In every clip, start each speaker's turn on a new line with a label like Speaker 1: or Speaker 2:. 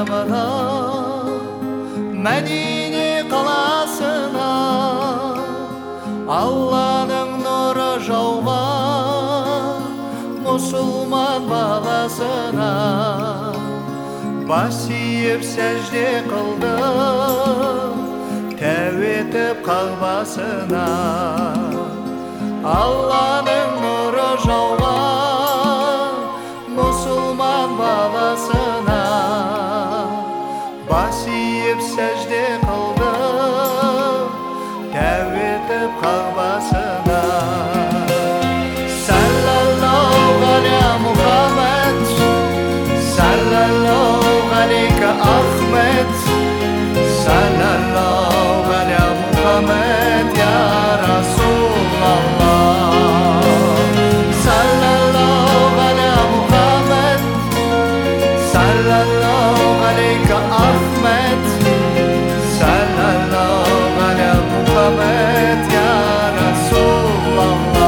Speaker 1: bayramına Medine kalasına Allah'ın nuru jauған Musulman balasına Бас иіп сәжде қылды Тәу етіп қағбасына Алланың нұры жауған Мұсылман баласына Бас иіп сәжде қылды Тәу етіп қағбасына Саллаллаху аля Мұхаммад Саллаллаху алейка Ахмед Саллаллаху аля Мұхаммад Я Расулаллах Саллаллаху аля Мұхаммад Саллаллаху алейка Ахмед Саллаллаху аля Мұхаммад Я Расулаллах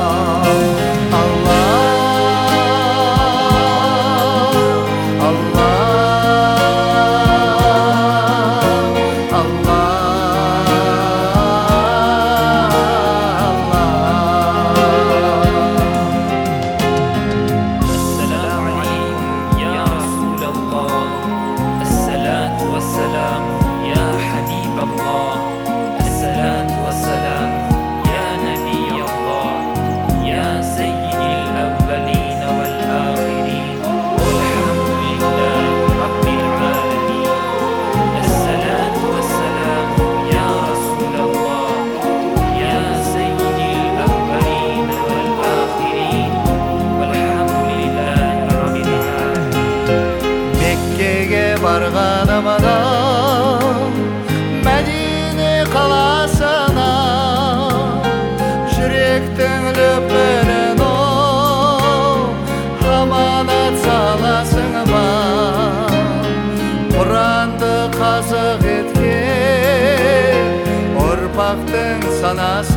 Speaker 1: Барғанымда Мәдине қаласына Жүректің лүпілін Аманат саласың ба Құранды қазық еткен Ұрпақтың санасы